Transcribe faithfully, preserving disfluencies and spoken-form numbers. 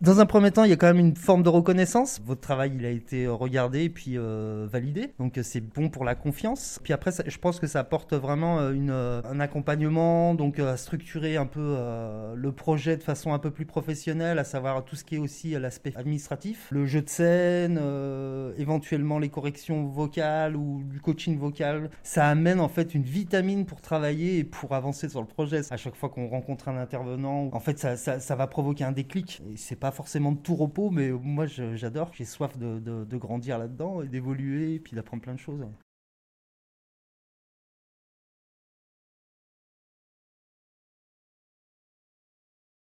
Dans un premier temps, il y a quand même une forme de reconnaissance. Votre travail, il a été regardé puis euh, validé, donc c'est bon pour la confiance. Puis après, ça, je pense que ça apporte vraiment une, un accompagnement, donc à structurer un peu euh, le projet de façon un peu plus professionnelle, à savoir tout ce qui est aussi l'aspect administratif, le jeu de scène, euh, éventuellement les corrections vocales ou du coaching vocal. Ça amène en fait une vitamine pour travailler et pour avancer sur le projet. À chaque fois qu'on rencontre un intervenant, en fait, ça, ça, ça va provoquer un déclic. Et c'est pas forcément de tout repos, mais moi, je, j'adore. J'ai soif de, de, de grandir là-dedans et d'évoluer et puis d'apprendre plein de choses.